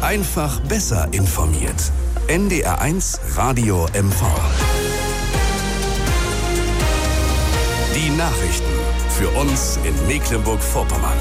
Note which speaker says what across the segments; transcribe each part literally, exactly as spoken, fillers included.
Speaker 1: Einfach besser informiert. N D R eins Radio M V. Die Nachrichten für uns in Mecklenburg-Vorpommern.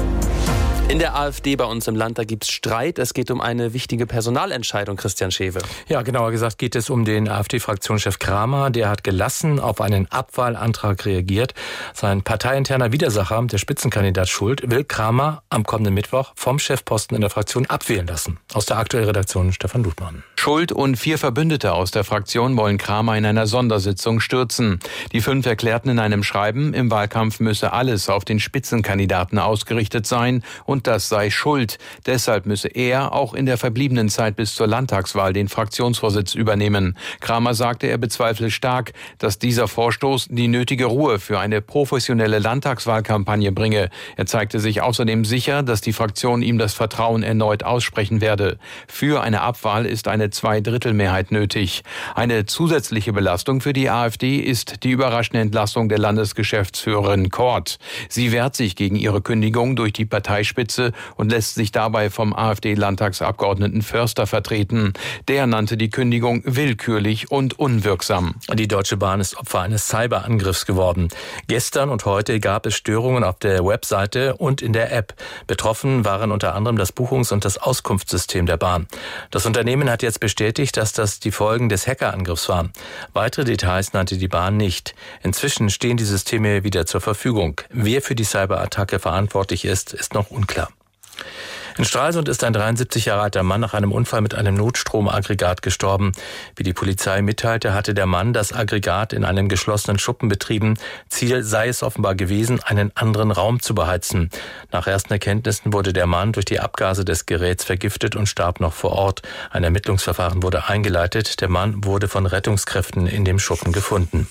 Speaker 2: In der AfD bei uns im Land, da gibt es Streit. Es geht um eine wichtige Personalentscheidung, Christian Schewe.
Speaker 3: Ja, genauer gesagt geht es um den AfD-Fraktionschef Kramer. Der hat gelassen auf einen Abwahlantrag reagiert. Sein parteiinterner Widersacher, der Spitzenkandidat Schult, will Kramer am kommenden Mittwoch vom Chefposten in der Fraktion abwählen lassen. Aus der aktuellen Redaktion Stefan Ludmann.
Speaker 4: Schult und vier Verbündete aus der Fraktion wollen Kramer in einer Sondersitzung stürzen. Die fünf erklärten in einem Schreiben, im Wahlkampf müsse alles auf den Spitzenkandidaten ausgerichtet sein und das sei Schuld. Deshalb müsse er auch in der verbliebenen Zeit bis zur Landtagswahl den Fraktionsvorsitz übernehmen. Kramer sagte, er bezweifle stark, dass dieser Vorstoß die nötige Ruhe für eine professionelle Landtagswahlkampagne bringe. Er zeigte sich außerdem sicher, dass die Fraktion ihm das Vertrauen erneut aussprechen werde. Für eine Abwahl ist eine Zweidrittelmehrheit nötig. Eine zusätzliche Belastung für die AfD ist die überraschende Entlassung der Landesgeschäftsführerin Kort. Sie wehrt sich gegen ihre Kündigung durch die Parteispitze und lässt sich dabei vom AfD-Landtagsabgeordneten Förster vertreten. Der nannte die Kündigung willkürlich und unwirksam.
Speaker 3: Die Deutsche Bahn ist Opfer eines Cyberangriffs geworden. Gestern und heute gab es Störungen auf der Webseite und in der App. Betroffen waren unter anderem das Buchungs- und das Auskunftssystem der Bahn. Das Unternehmen hat jetzt bestätigt, dass das die Folgen des Hackerangriffs waren. Weitere Details nannte die Bahn nicht. Inzwischen stehen die Systeme wieder zur Verfügung. Wer für die Cyberattacke verantwortlich ist, ist noch unklar. In Stralsund ist ein dreiundsiebzig Jahre alter Mann nach einem Unfall mit einem Notstromaggregat gestorben. Wie die Polizei mitteilte, hatte der Mann das Aggregat in einem geschlossenen Schuppen betrieben. Ziel sei es offenbar gewesen, einen anderen Raum zu beheizen. Nach ersten Erkenntnissen wurde der Mann durch die Abgase des Geräts vergiftet und starb noch vor Ort. Ein Ermittlungsverfahren wurde eingeleitet. Der Mann wurde von Rettungskräften in dem Schuppen gefunden.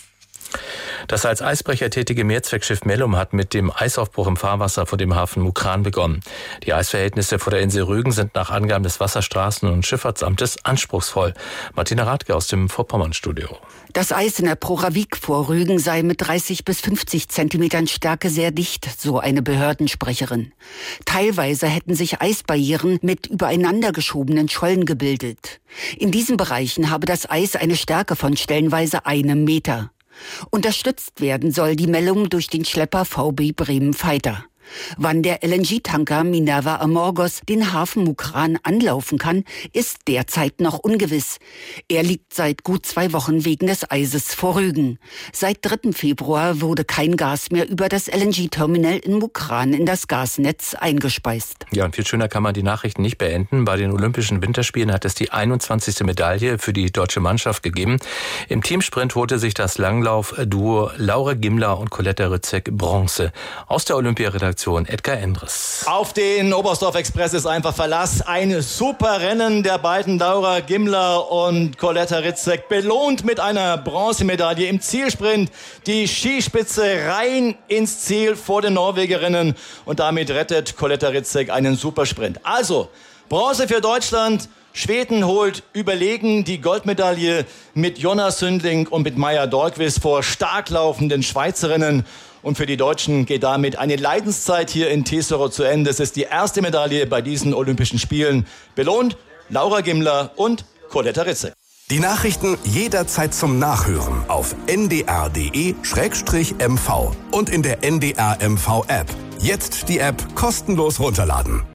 Speaker 3: Das als Eisbrecher tätige Mehrzweckschiff Mellum hat mit dem Eisaufbruch im Fahrwasser vor dem Hafen Mukran begonnen. Die Eisverhältnisse vor der Insel Rügen sind nach Angaben des Wasserstraßen- und Schifffahrtsamtes anspruchsvoll. Martina Radke aus dem Vorpommern-Studio.
Speaker 5: Das Eis in der Proravik vor Rügen sei mit dreißig bis fünfzig Zentimetern Stärke sehr dicht, so eine Behördensprecherin. Teilweise hätten sich Eisbarrieren mit übereinander geschobenen Schollen gebildet. In diesen Bereichen habe das Eis eine Stärke von stellenweise einem Meter. Unterstützt werden soll die Mellum durch den Schlepper V B Bremen Fighter. Wann der L N G-Tanker Minerva Amorgos den Hafen Mukran anlaufen kann, ist derzeit noch ungewiss. Er liegt seit gut zwei Wochen wegen des Eises vor Rügen. Seit dritten Februar wurde kein Gas mehr über das L N G-Terminal in Mukran in das Gasnetz eingespeist.
Speaker 3: Ja, und viel schöner kann man die Nachrichten nicht beenden. Bei den Olympischen Winterspielen hat es die einundzwanzigste Medaille für die deutsche Mannschaft gegeben. Im Teamsprint holte sich das Langlauf-Duo Laura Gimler und Coletta Rützek Bronze. Aus der Olympiaredaktion Edgar Endres.
Speaker 6: Auf den Oberstdorf-Express ist einfach Verlass. Ein super Rennen der beiden Laura Gimler und Coletta Rützek, belohnt mit einer Bronzemedaille im Zielsprint. Die Skispitze rein ins Ziel vor den Norwegerinnen und damit rettet Coletta Rützek einen Supersprint. Also Bronze für Deutschland. Schweden holt überlegen die Goldmedaille mit Jonna Sündling und mit Maja Dahlqvist vor stark laufenden Schweizerinnen. Und für die Deutschen geht damit eine Leidenszeit hier in Tesoro zu Ende. Es ist die erste Medaille bei diesen Olympischen Spielen. Belohnt Laura Gimler und Coletta Rützek.
Speaker 1: Die Nachrichten jederzeit zum Nachhören auf n d r punkt d e slash m v und in der N D R M V App. Jetzt die App kostenlos runterladen.